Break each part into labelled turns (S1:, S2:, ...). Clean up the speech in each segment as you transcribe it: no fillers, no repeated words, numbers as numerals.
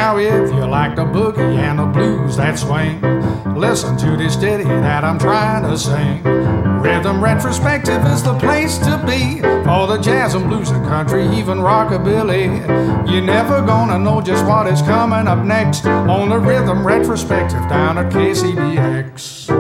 S1: Now if you like the boogie and the blues that swing, listen to this ditty that I'm trying to sing. Rhythm Retrospective is the place to be for the jazz and blues and country, even rockabilly. You're never gonna know just what is coming up next on the Rhythm Retrospective down at KCBX.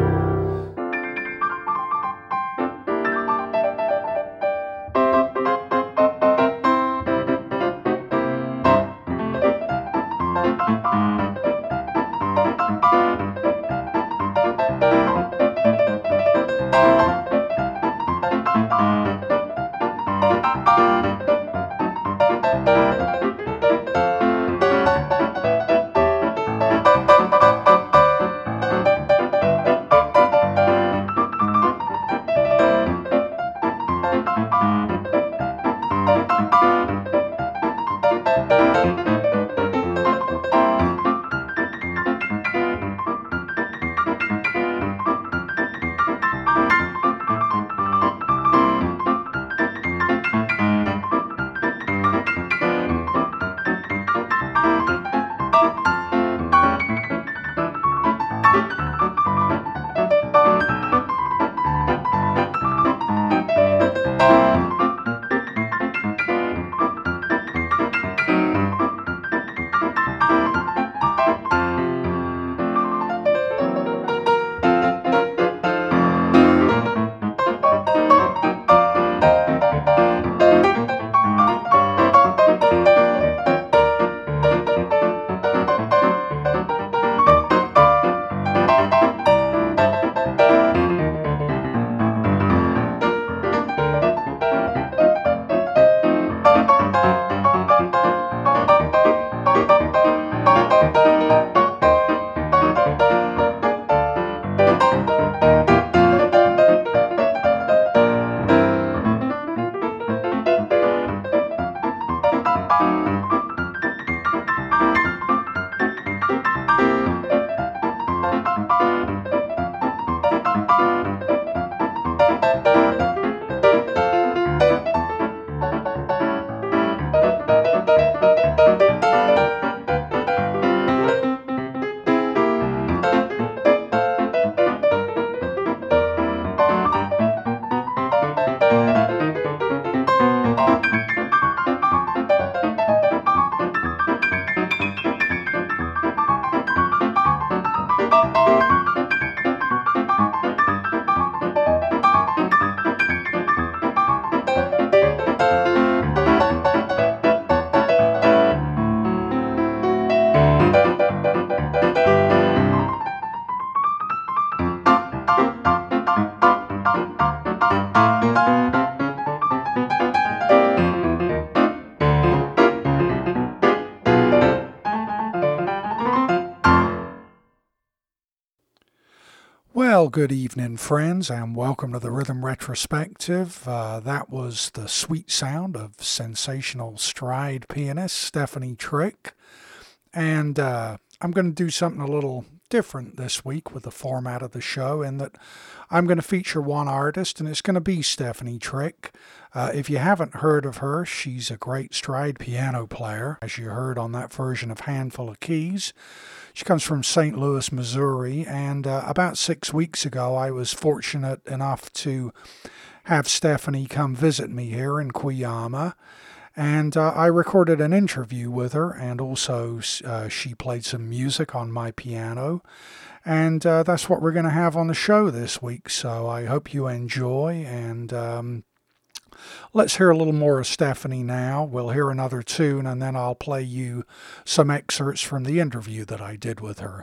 S1: Well, good evening, friends, and welcome to the Rhythm Retrospective. That was the sweet sound of sensational stride pianist Stephanie Trick. And I'm going to do something a little different this week with the format of the show, in that I'm going to feature one artist, and it's going to be Stephanie Trick. If you haven't heard of her, she's a great stride piano player, as you heard on that version of Handful of Keys. She comes from St. Louis, Missouri, and about 6 weeks ago I was fortunate enough to have Stephanie come visit me here in Cuyama, and I recorded an interview with her, and also she played some music on my piano, and that's what we're going to have on the show this week, so I hope you enjoy, and let's hear a little more of Stephanie now. We'll hear another tune, and then I'll play you some excerpts from the interview that I did with her.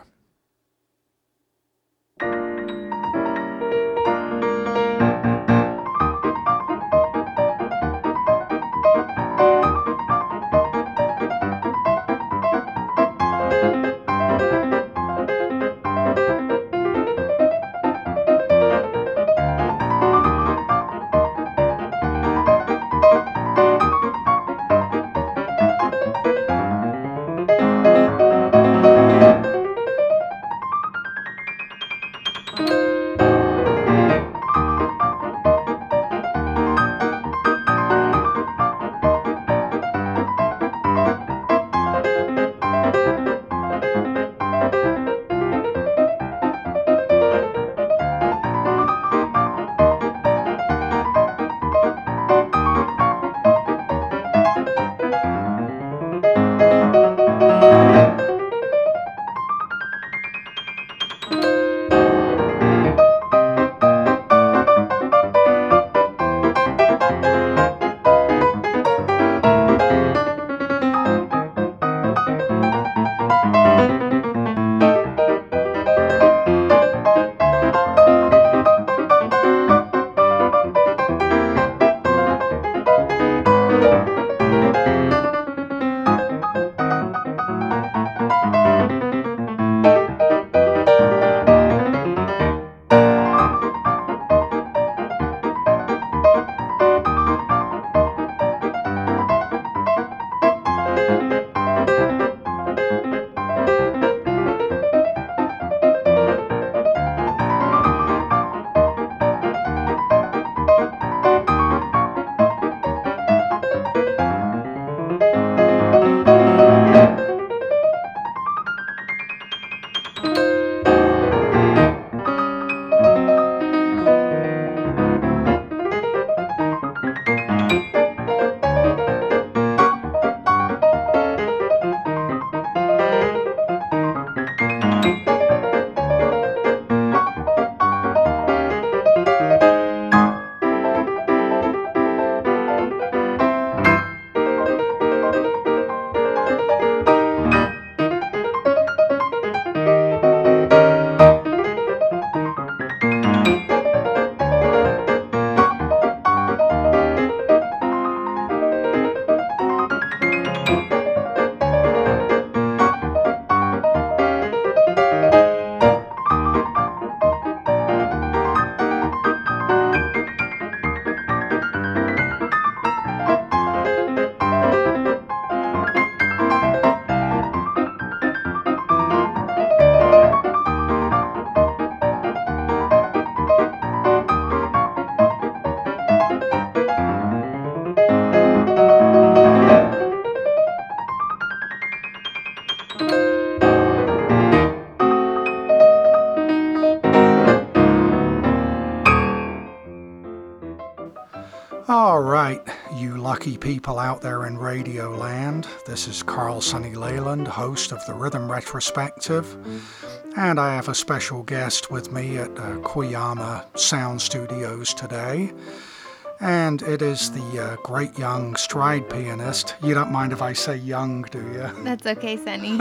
S1: lucky people out there in Radio Land. This is Carl Sonny Leyland, host of the Rhythm Retrospective, and I have a special guest with me at Koyama Sound Studios today, and it is the great young stride pianist. You don't mind if I say young, do you?
S2: That's okay, Sonny.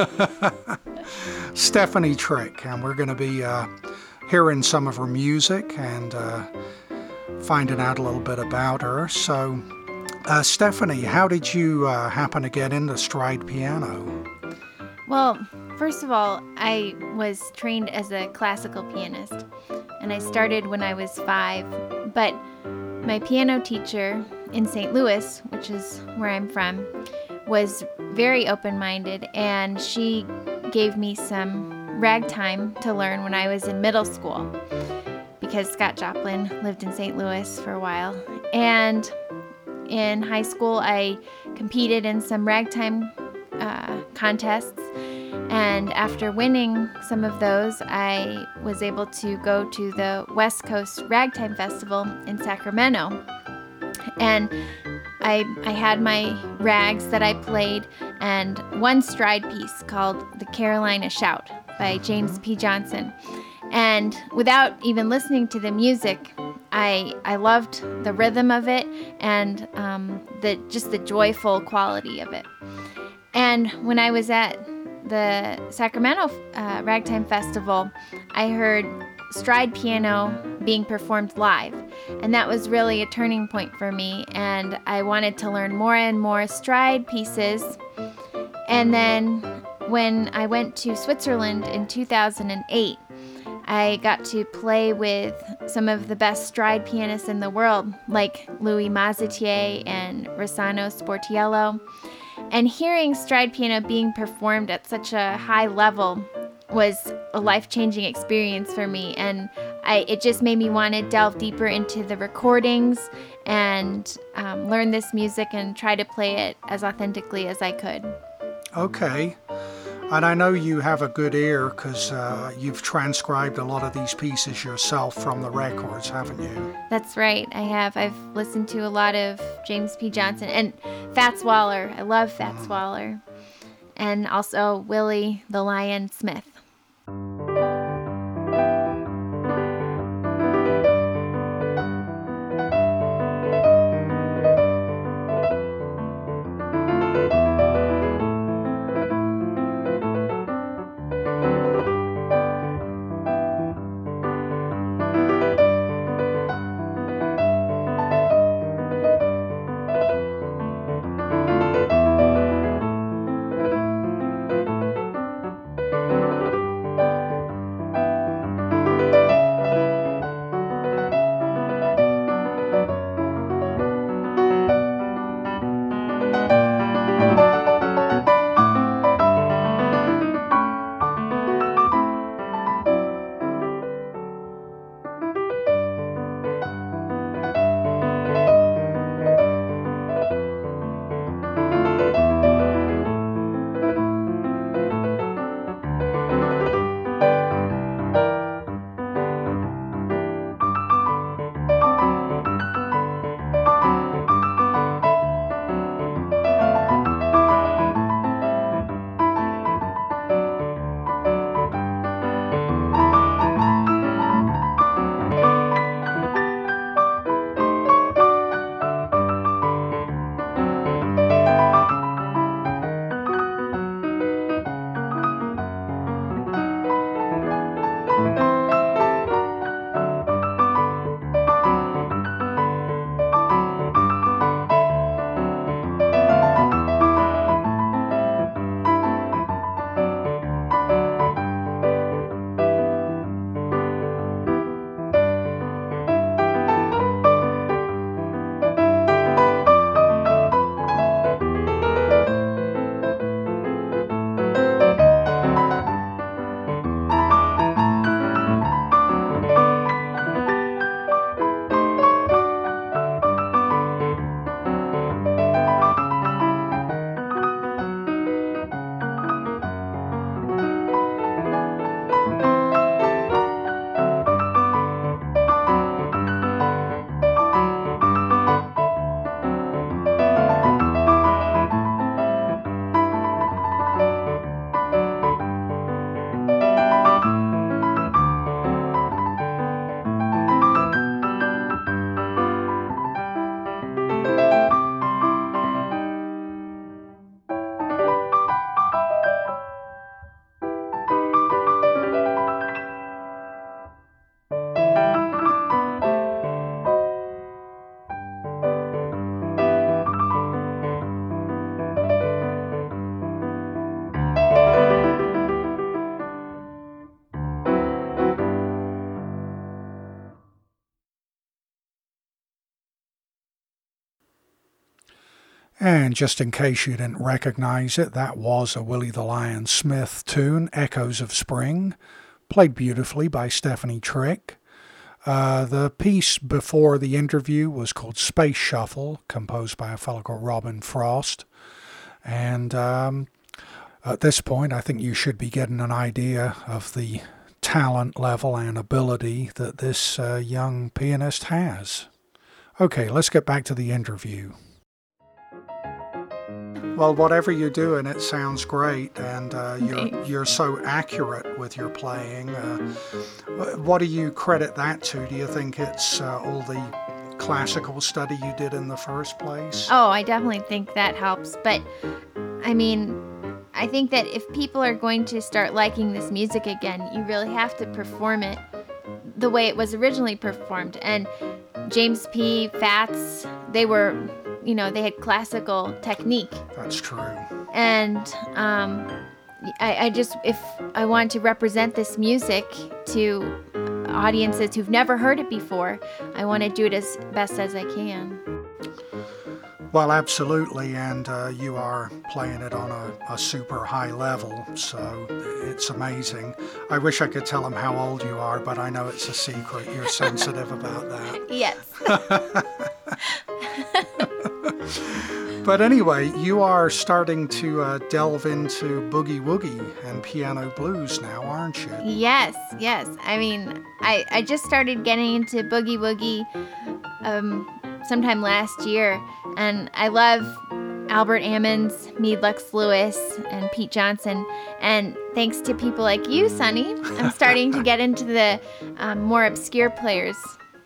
S1: Stephanie Trick, and we're going to be hearing some of her music and finding out a little bit about her. So, Stephanie, how did you happen to get into stride piano?
S2: Well, first of all, I was trained as a classical pianist, and I started when I was 5. But my piano teacher in St. Louis, which is where I'm from, was very open-minded, and she gave me some ragtime to learn when I was in middle school, because Scott Joplin lived in St. Louis for a while. And in high school, I competed in some ragtime contests, and after winning some of those, I was able to go to the West Coast Ragtime Festival in Sacramento. And I had my rags that I played, and one stride piece called The Carolina Shout by James P. Johnson. And without even listening to the music, I loved the rhythm of it and the joyful quality of it. And when I was at the Sacramento Ragtime Festival, I heard stride piano being performed live, and that was really a turning point for me, and I wanted to learn more and more stride pieces. And then when I went to Switzerland in 2008, I got to play with some of the best stride pianists in the world, like Louis Mazetier and Rossano Sportiello. And hearing stride piano being performed at such a high level was a life-changing experience for me, and it just made me want to delve deeper into the recordings and learn this music and try to play it as authentically as I could.
S1: Okay. And I know you have a good ear because you've transcribed a lot of these pieces yourself from the records, haven't you?
S2: That's right, I have. I've listened to a lot of James P. Johnson and Fats Waller. I love Fats Waller. And also Willie the Lion Smith.
S1: And just in case you didn't recognize it, that was a Willie the Lion Smith tune, Echoes of Spring, played beautifully by Stephanie Trick. The piece before the interview was called Space Shuffle, composed by a fellow called Robin Frost. And at this point, I think you should be getting an idea of the talent level and ability that this young pianist has. Okay, let's get back to the interview. Well, whatever you're doing, it sounds great, and you're so accurate with your playing. What do you credit that to? Do you think it's all the classical study you did in the first place?
S2: Oh, I definitely think that helps. But, I mean, I think that if people are going to start liking this music again, you really have to perform it the way it was originally performed. And James P. Fats, they were... they had classical technique.
S1: That's true.
S2: And if I want to represent this music to audiences who've never heard it before, I want to do it as best as I can.
S1: Well, absolutely, and you are playing it on a super high level, so it's amazing. I wish I could tell them how old you are, but I know it's a secret. You're sensitive about that.
S2: Yes.
S1: But anyway, you are starting to delve into boogie woogie and piano blues now, aren't you?
S2: Yes. I mean, I just started getting into boogie woogie sometime last year, and I love Albert Ammons, Meade Lux Lewis, and Pete Johnson. And thanks to people like you, Sonny, I'm starting to get into the more obscure players.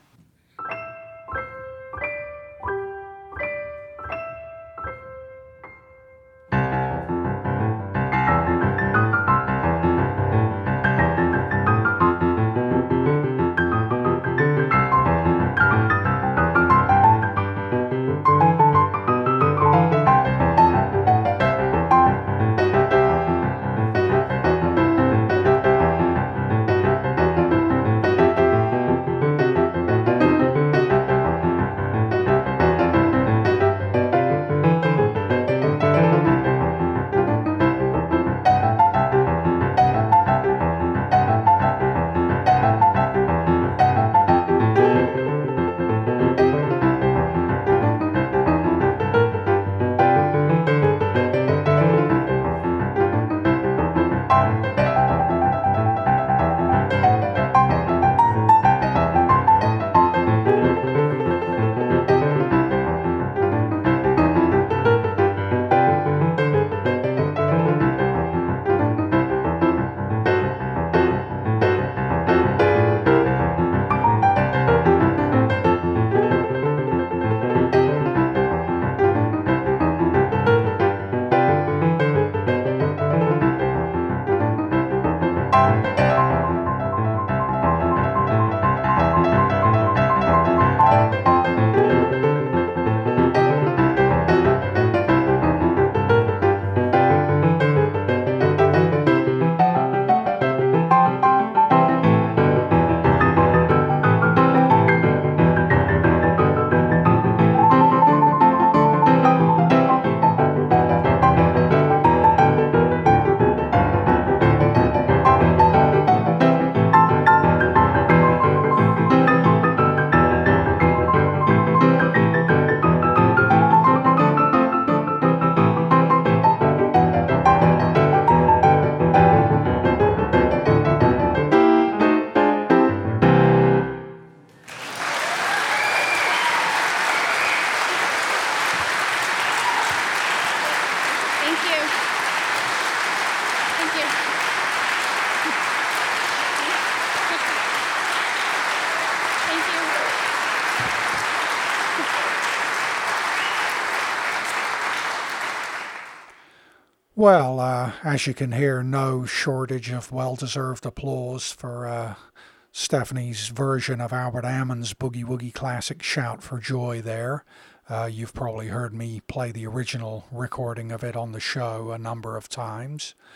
S1: Well, as you can hear, no shortage of well-deserved applause for Stephanie's version of Albert Ammons' Boogie Woogie classic Shout for Joy there. You've probably heard me play the original recording of it on the show a number of times.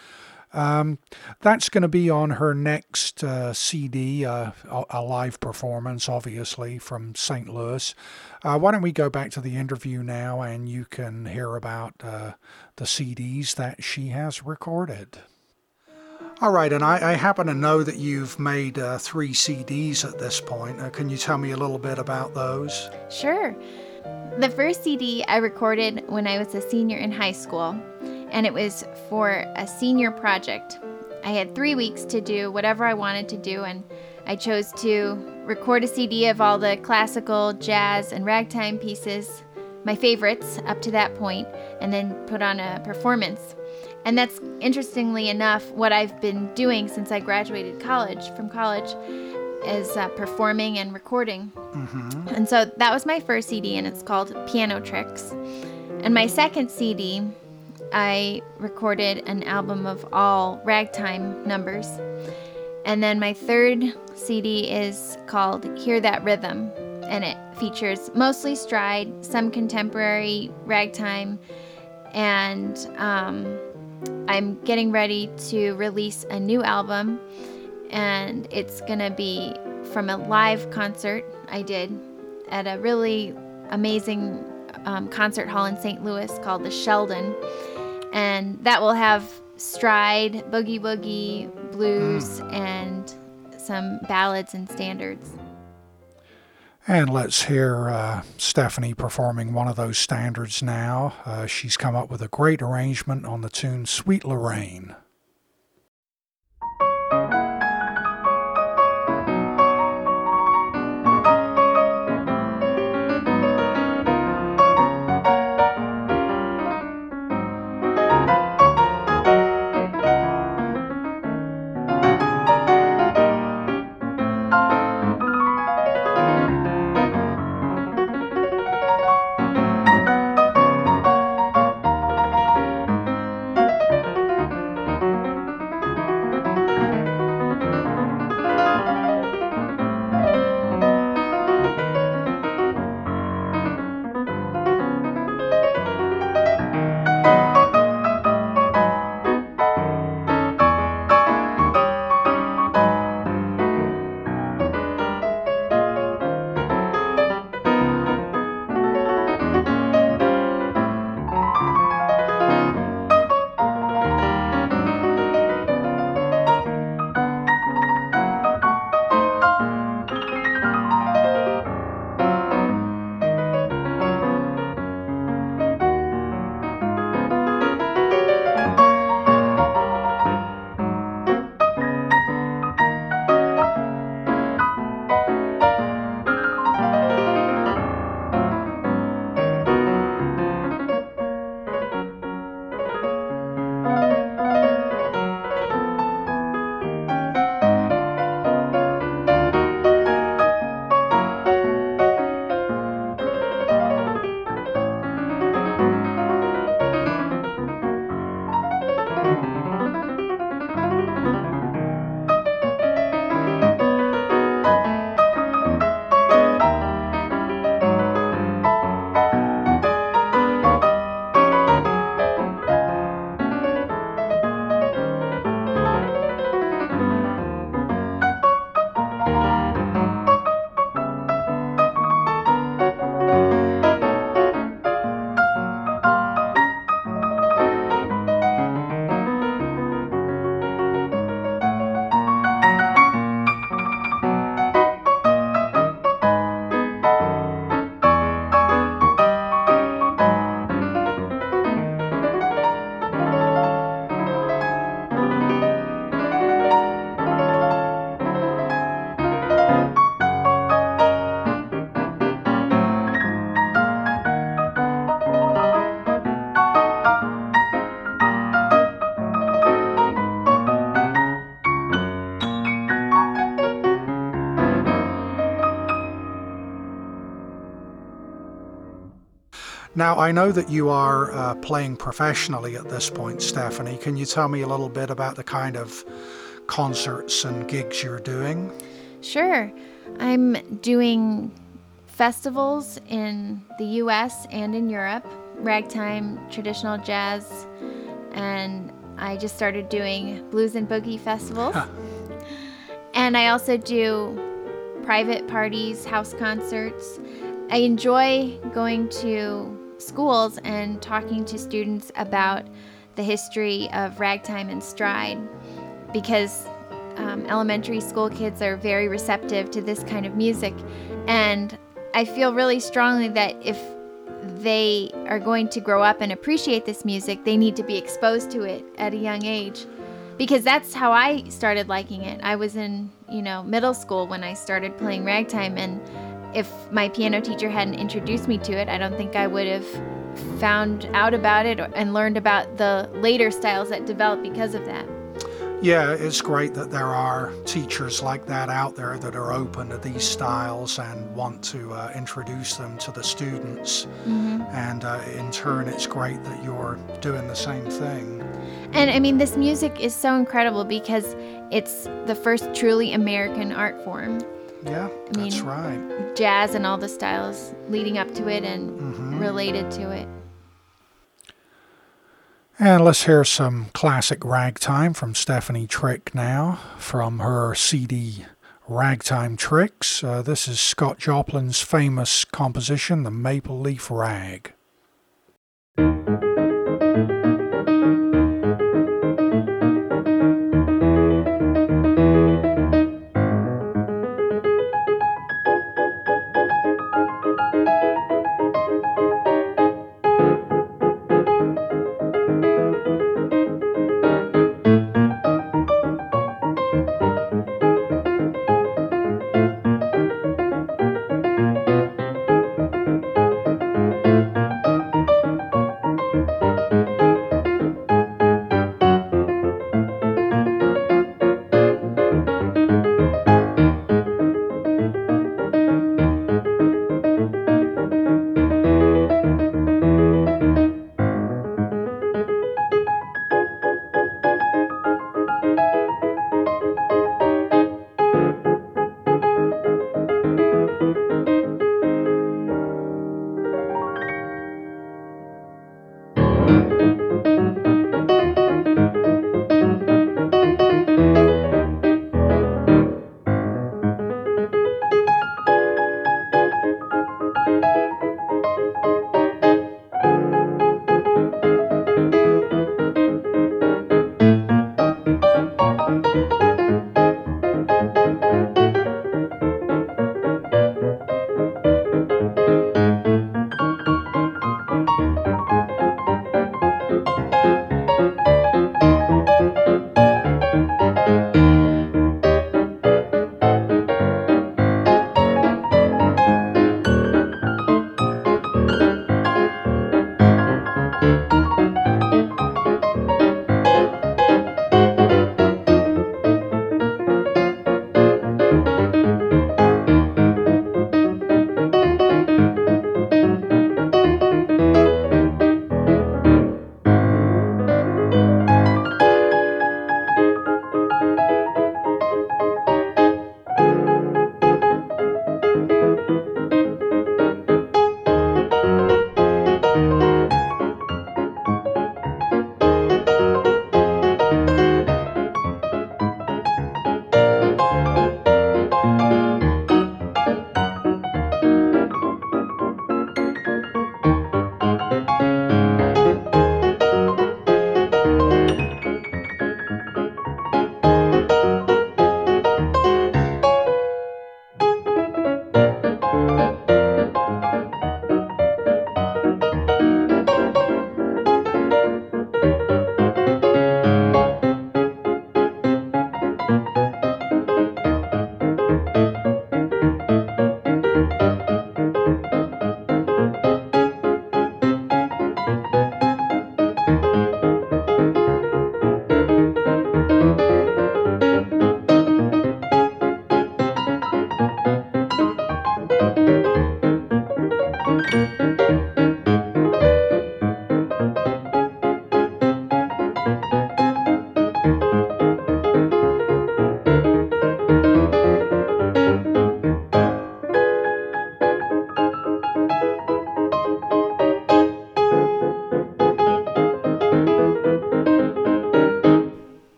S1: That's going to be on her next CD, a live performance, obviously, from St. Louis. Why don't we go back to the interview now and you can hear about the CDs that she has recorded. All right, and I happen to know that you've made 3 CDs at this point. Can you tell me a little bit about those?
S2: Sure. The first CD I recorded when I was a senior in high school, and it was for a senior project. I had 3 weeks to do whatever I wanted to do, and I chose to record a CD of all the classical, jazz, and ragtime pieces, my favorites up to that point, and then put on a performance. And that's, interestingly enough, what I've been doing since I graduated from college, is performing and recording.
S1: Mm-hmm.
S2: And so that was my first CD, and it's called Piano Tricks. And my second CD, I recorded an album of all ragtime numbers. And then my third CD is called Hear That Rhythm, and it features mostly stride, some contemporary ragtime, and I'm getting ready to release a new album, and it's going to be from a live concert I did at a really amazing concert hall in St. Louis called the Sheldon. And that will have stride, boogie woogie, blues, and some ballads and standards.
S1: And let's hear Stephanie performing one of those standards now. She's come up with a great arrangement on the tune Sweet Lorraine. Now, I know that you are playing professionally at this point, Stephanie. Can you tell me a little bit about the kind of concerts and gigs you're doing?
S2: Sure. I'm doing festivals in the U.S. and in Europe, ragtime, traditional jazz, and I just started doing blues and boogie festivals. And I also do private parties, house concerts. I enjoy going to schools and talking to students about the history of ragtime and stride, because elementary school kids are very receptive to this kind of music. And I feel really strongly that if they are going to grow up and appreciate this music, they need to be exposed to it at a young age, because that's how I started liking it. I was in, middle school when I started playing ragtime, and if my piano teacher hadn't introduced me to it, I don't think I would have found out about it and learned about the later styles that developed because of that.
S1: Yeah, it's great that there are teachers like that out there that are open to these styles and want to introduce them to the students.
S2: Mm-hmm.
S1: And in turn, it's great that you're doing the same thing.
S2: And I mean, this music is so incredible because it's the first truly American art form.
S1: Yeah, that's right.
S2: Jazz and all the styles leading up to it and related to it.
S1: And let's hear some classic ragtime from Stephanie Trick now, from her CD Ragtime Tricks. This is Scott Joplin's famous composition, The Maple Leaf Rag.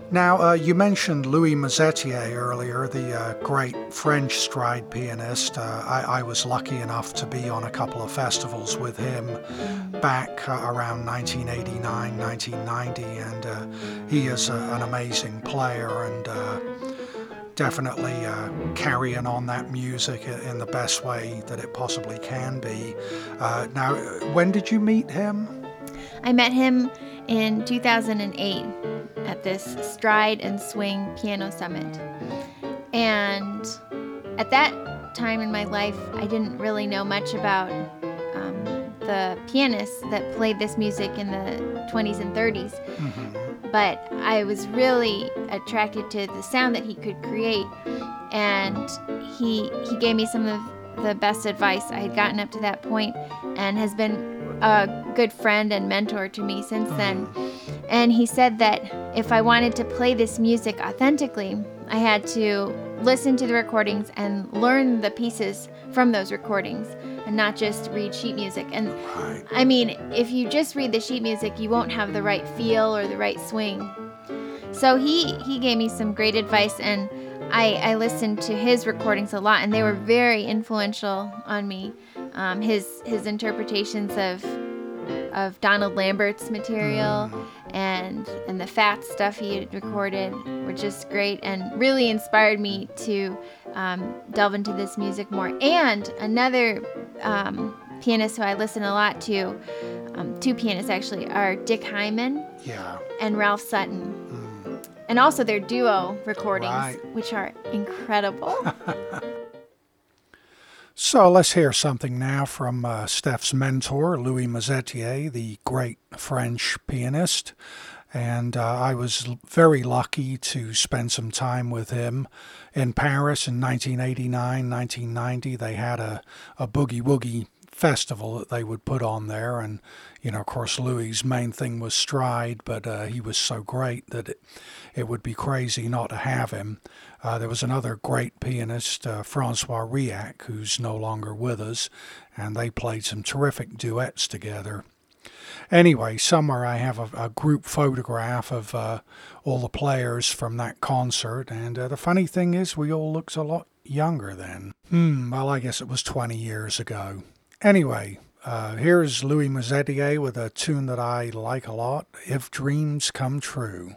S1: Now, you mentioned Louis Mazetier earlier, the great French stride pianist. I was lucky enough to be on a couple of festivals with him back around 1989, 1990, and he is an amazing player and definitely carrying on that music in the best way that it possibly can be. Now, when did you meet him?
S2: I met him in 2008 at this Stride and Swing Piano Summit. And at that time in my life, I didn't really know much about the pianists that played this music in the 20s and 30s. Mm-hmm. But I was really attracted to the sound that he could create. And he gave me some of the best advice I had gotten up to that point and has been a good friend and mentor to me since then. And he said that if I wanted to play this music authentically, I had to listen to the recordings and learn the pieces from those recordings and not just read sheet music. And I mean, if you just read the sheet music, you won't have the right feel or the right swing. So he gave me some great advice, and I listened to his recordings a lot, and they were very influential on me. His interpretations of Donald Lambert's material and the Fats stuff he had recorded were just great and really inspired me to delve into this music more. And another pianist who I listen a lot to, two pianists actually, are Dick Hyman and Ralph Sutton. And also their duo recordings, which are incredible.
S1: So let's hear something now from Steph's mentor, Louis Mazetier, the great French pianist. And I was very lucky to spend some time with him in Paris in 1989, 1990. They had a boogie woogie festival that they would put on there. And, you know, of course, Louis's main thing was stride, but he was so great that it would be crazy not to have him. There was another great pianist, Francois Riac, who's no longer with us, and they played some terrific duets together. Anyway, somewhere I have a group photograph of all the players from that concert, and the funny thing is we all looked a lot younger then. Well, I guess it was 20 years ago. Anyway, here's Louis Mazetier with a tune that I like a lot, If Dreams Come True.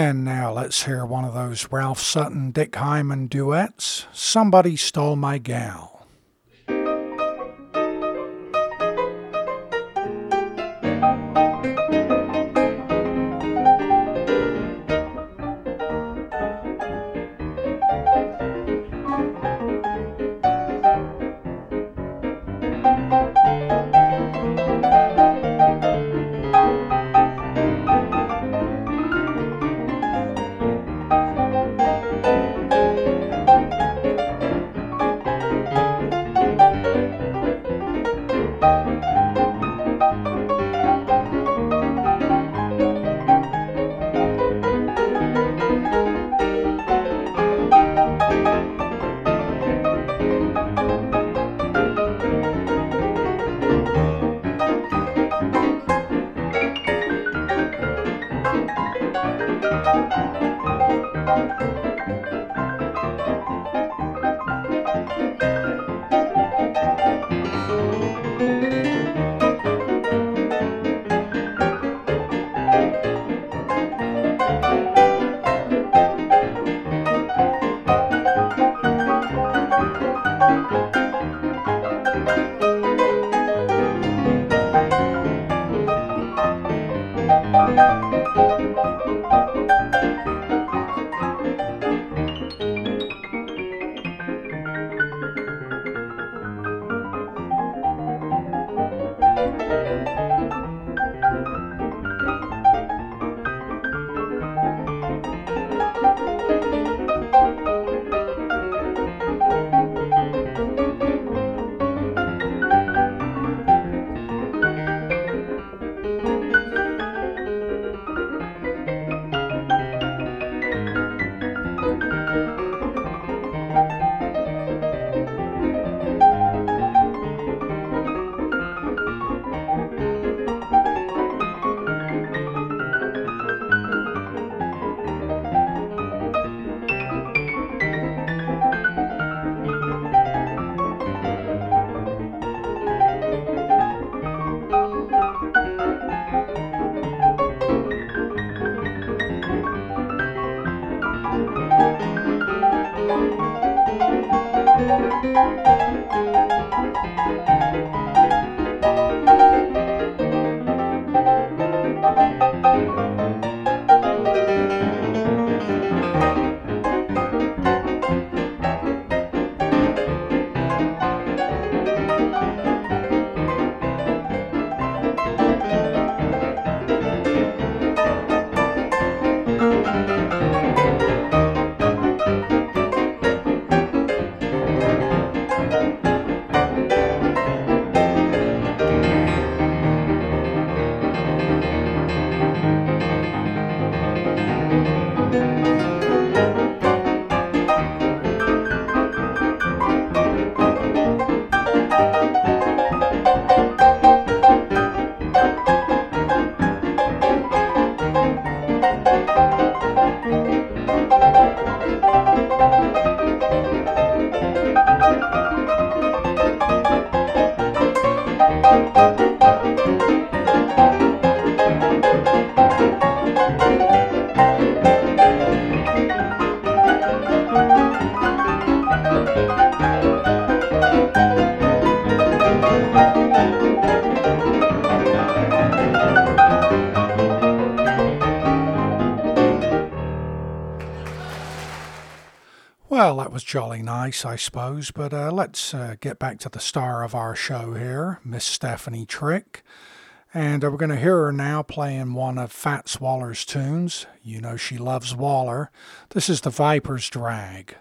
S1: And now let's hear one of those Ralph Sutton, Dick Hyman duets, Somebody Stole My Gal. Well, that was jolly nice, I suppose, but let's get back to the star of our show here, Miss Stephanie Trick. And we're going to hear her now playing one of Fats Waller's tunes. You know she loves Waller. This is The Viper's Drag.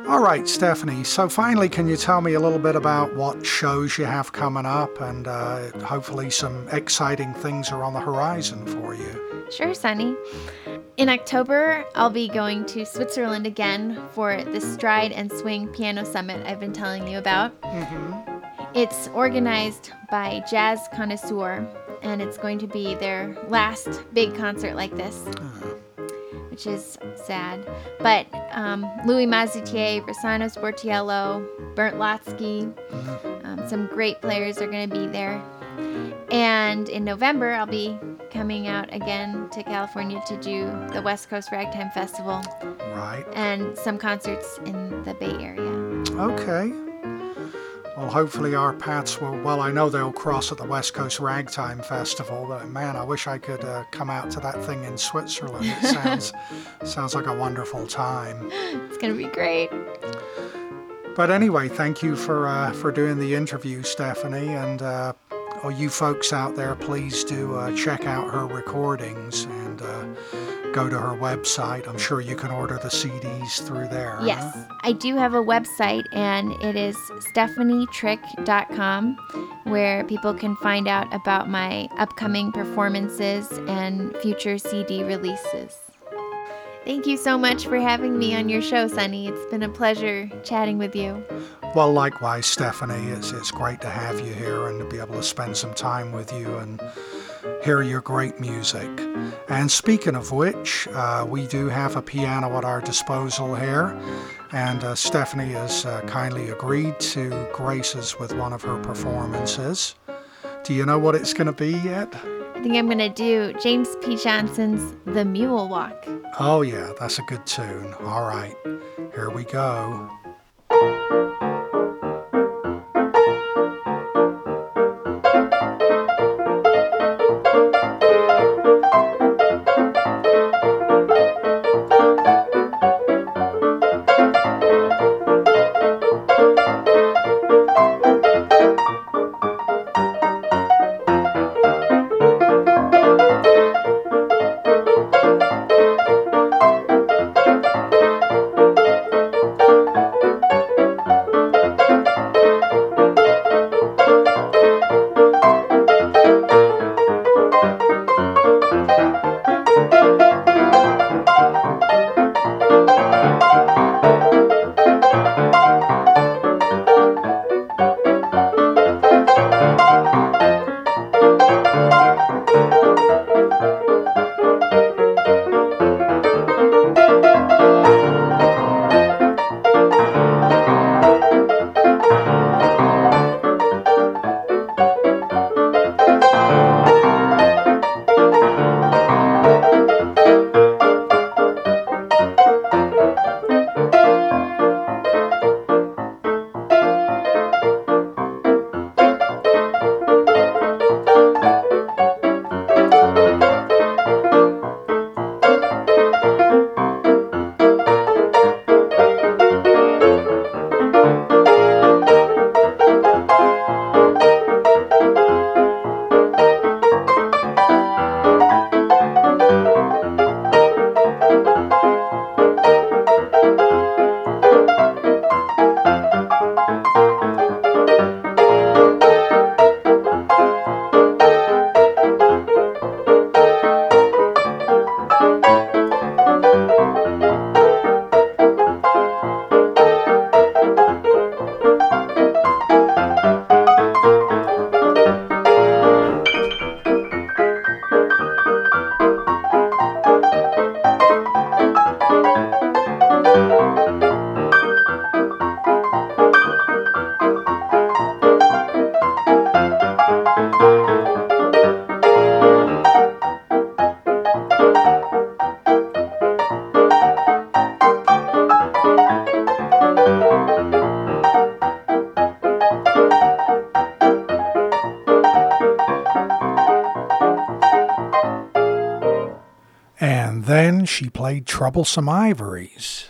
S1: All right, Stephanie, so finally, can you tell me a little bit about what shows you have coming up, and hopefully some exciting things are on the horizon for you?
S2: Sure, Sunny. In October, I'll be going to Switzerland again for the Stride and Swing Piano Summit I've been telling you about. It's organized by Jazz Connoisseur, and it's going to be their last big concert like this, which is sad. But Louis Mazutier, Rossano Sportiello, Bernd Lotsky, some great players are going to be there. And in November, I'll be coming out again to California to do the West Coast Ragtime Festival.
S1: Right.
S2: And some concerts in the Bay Area.
S1: Okay. Well, hopefully our paths will, well, I know they'll cross at the West Coast Ragtime Festival, but man, I wish I could come out to that thing in Switzerland. It sounds like a wonderful time.
S2: It's going to be great.
S1: But anyway, thank you for doing the interview, Stephanie, and all you folks out there, please do check out her recordings and go to her website. I'm sure you can order the CDs through there.
S2: Yes, I do have a website, and it is stephanietrick.com, where people can find out about my upcoming performances and future CD releases. Thank you so much for having me on your show, Sunny. It's been a pleasure chatting with you.
S1: Well, likewise, Stephanie. It's great to have you here and to be able to spend some time with you and hear your great music. And speaking of which, we do have a piano at our disposal here, and Stephanie has kindly agreed to grace us with one of her performances. Do you know what it's going to be yet?
S2: I think I'm going to do James P. Johnson's The Mule Walk.
S1: Oh yeah, that's a good tune. All right, here we go. And then she played Troublesome Ivories.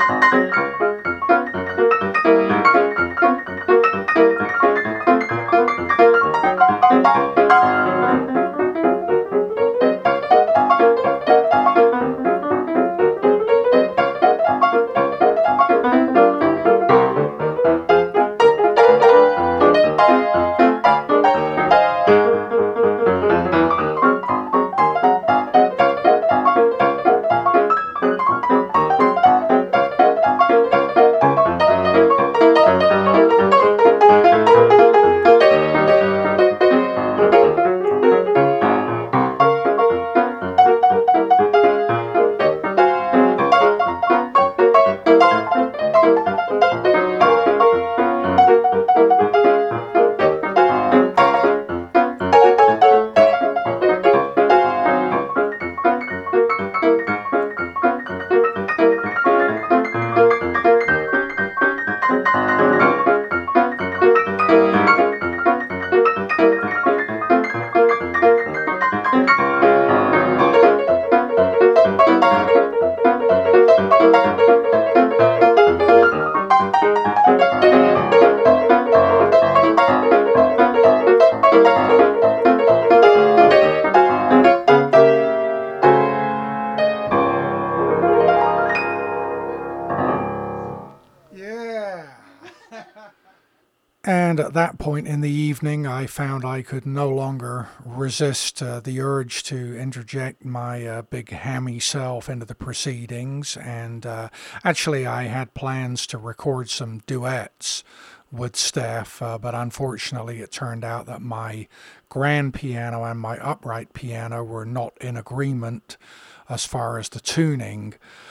S1: And at that point in the evening, I found I could no longer resist the urge to interject my big hammy self into the proceedings. And actually, I had plans to record some duets with Steph, but unfortunately, it turned out that my grand piano and my upright piano were not in agreement as far as the tuning.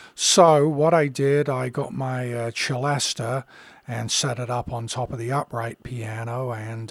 S1: So, what I did, I got my Celesta and set it up on top of the upright piano and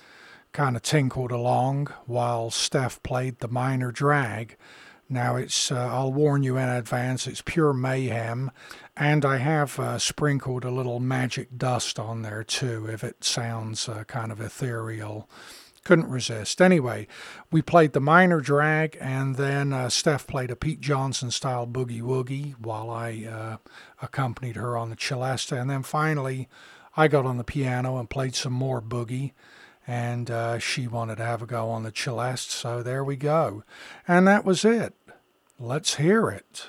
S1: kind of tinkled along while Steph played the minor drag. Now I'll warn you in advance, it's pure mayhem, and I have sprinkled a little magic dust on there too if it sounds kind of ethereal. Couldn't resist. Anyway, we played the minor drag, and then Steph played a Pete Johnson style boogie woogie while I accompanied her on the Celesta. And then finally, I got on the piano and played some more boogie, and she wanted to have a go on the Celeste, so there we go. And that was it. Let's hear it.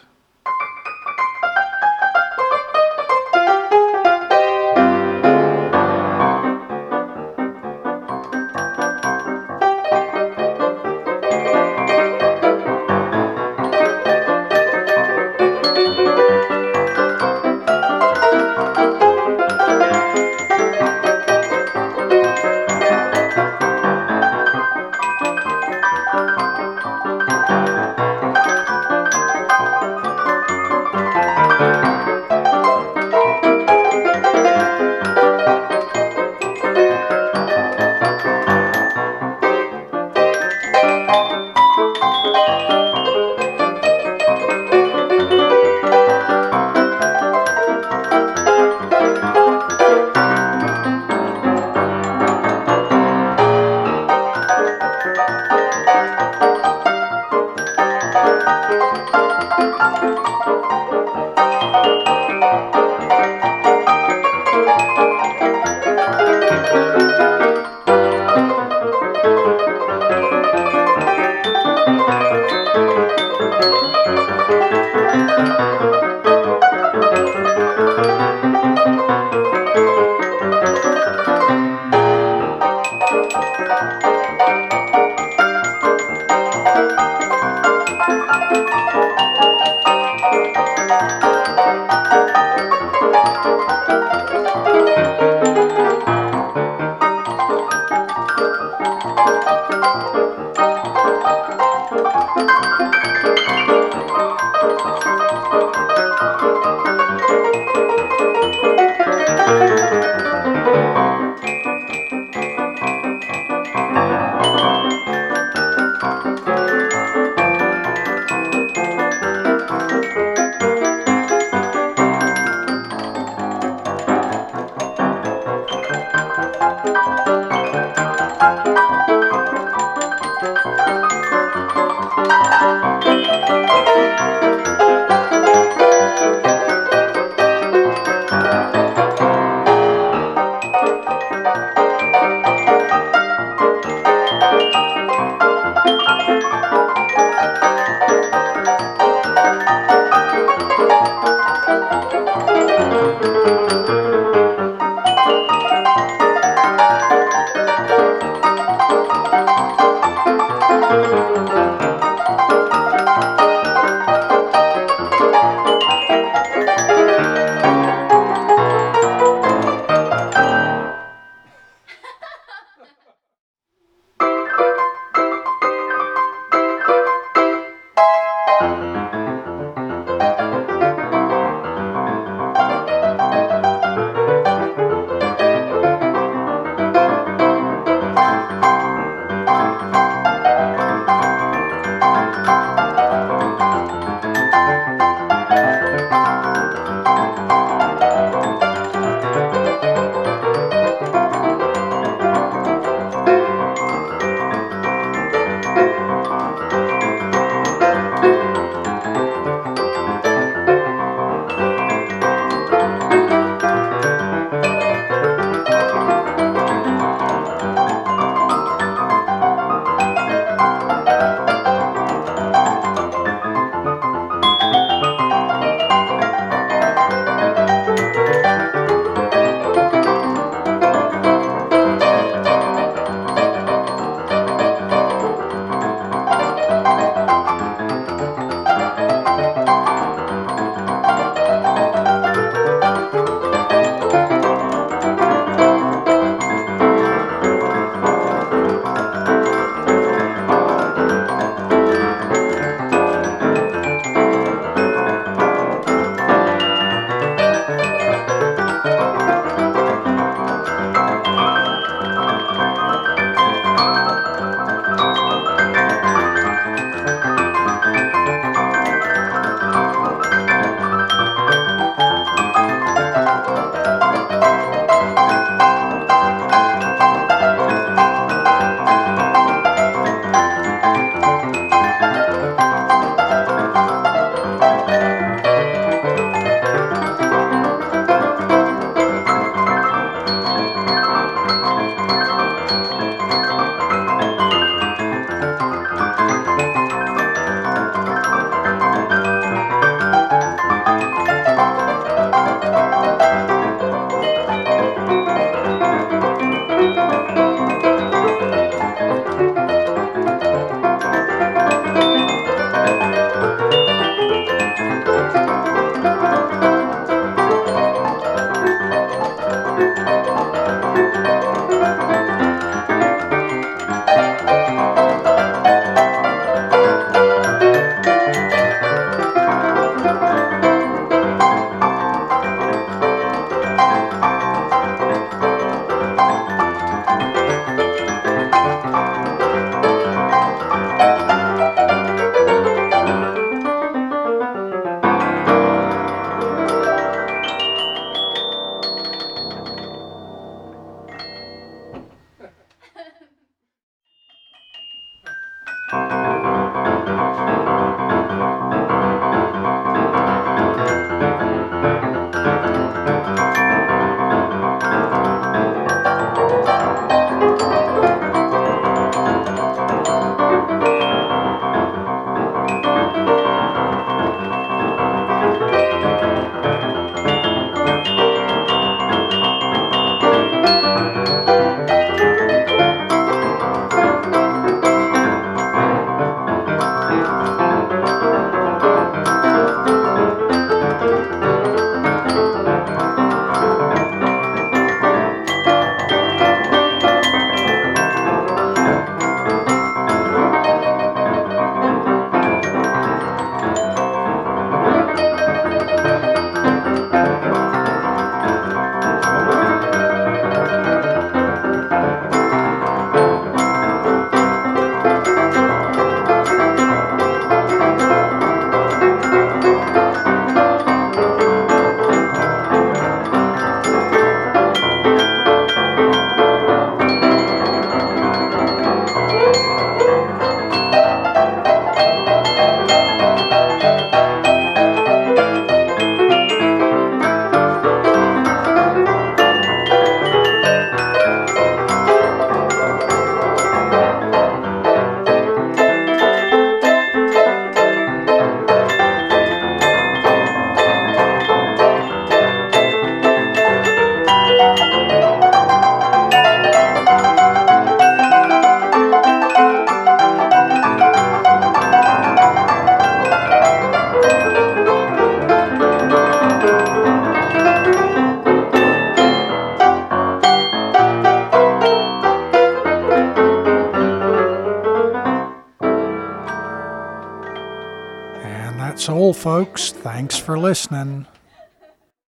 S1: folks. Thanks for listening.